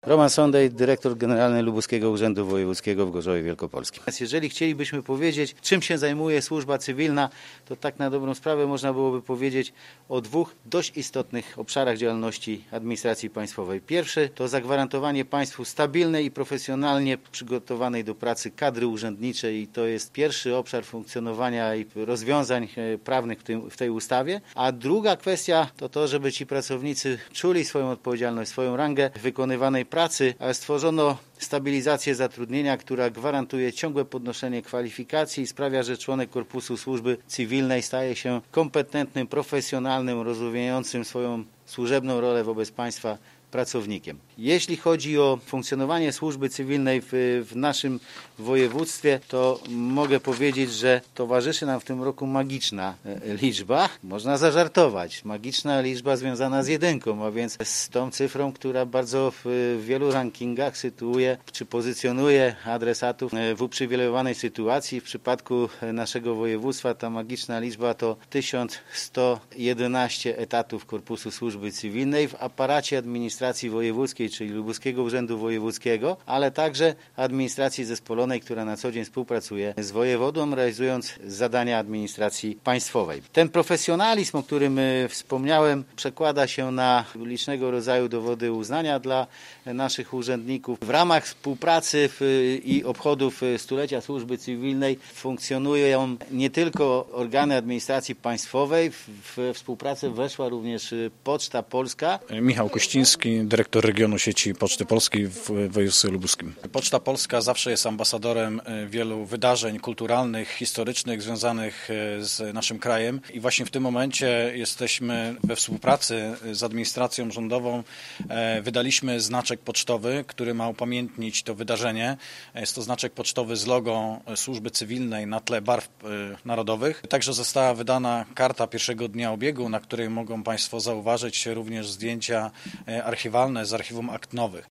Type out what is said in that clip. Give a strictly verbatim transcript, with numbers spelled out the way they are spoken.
Roman Sondej, dyrektor generalny Lubuskiego Urzędu Wojewódzkiego w Gorzowie Wielkopolskim. Jeżeli chcielibyśmy powiedzieć, czym się zajmuje służba cywilna, to tak na dobrą sprawę można byłoby powiedzieć o dwóch dość istotnych obszarach działalności administracji państwowej. Pierwszy to zagwarantowanie państwu stabilnej i profesjonalnie przygotowanej do pracy kadry urzędniczej i to jest pierwszy obszar funkcjonowania i rozwiązań prawnych w, tym, w tej ustawie. A druga kwestia to to, żeby ci pracownicy czuli swoją odpowiedzialność, swoją rangę wykonywanej pracy, a stworzono stabilizację zatrudnienia, która gwarantuje ciągłe podnoszenie kwalifikacji i sprawia, że członek korpusu służby cywilnej staje się kompetentnym, profesjonalnym, rozumiejącym swoją służebną rolę wobec państwa pracownikiem. Jeśli chodzi o funkcjonowanie służby cywilnej w, w naszym województwie, to mogę powiedzieć, że towarzyszy nam w tym roku magiczna liczba. Można zażartować. Magiczna liczba związana z jedynką, a więc z tą cyfrą, która bardzo w wielu rankingach sytuuje czy pozycjonuje adresatów w uprzywilejowanej sytuacji. W przypadku naszego województwa ta magiczna liczba to tysiąc sto jedenaście etatów korpusu służby cywilnej w aparacie administracji wojewódzkiej, czyli Lubuskiego Urzędu Wojewódzkiego, ale także administracji zespolonej, która na co dzień współpracuje z wojewodą, realizując zadania administracji państwowej. Ten profesjonalizm, o którym wspomniałem, przekłada się na licznego rodzaju dowody uznania dla naszych urzędników. W ramach współpracy i obchodów stulecia służby cywilnej funkcjonują nie tylko organy administracji państwowej, w współpracę weszła również Poczta Polska. Michał Kościński, dyrektor regionu sieci Poczty Polskiej w województwie lubuskim. Poczta Polska zawsze jest ambasadorem wielu wydarzeń kulturalnych, historycznych związanych z naszym krajem i właśnie w tym momencie jesteśmy we współpracy z administracją rządową. Wydaliśmy znaczek pocztowy, który ma upamiętnić to wydarzenie. Jest to znaczek pocztowy z logo służby cywilnej na tle barw narodowych. Także została wydana karta pierwszego dnia obiegu, na której mogą Państwo zauważyć również zdjęcia archiwalne z archiwum akt nowych.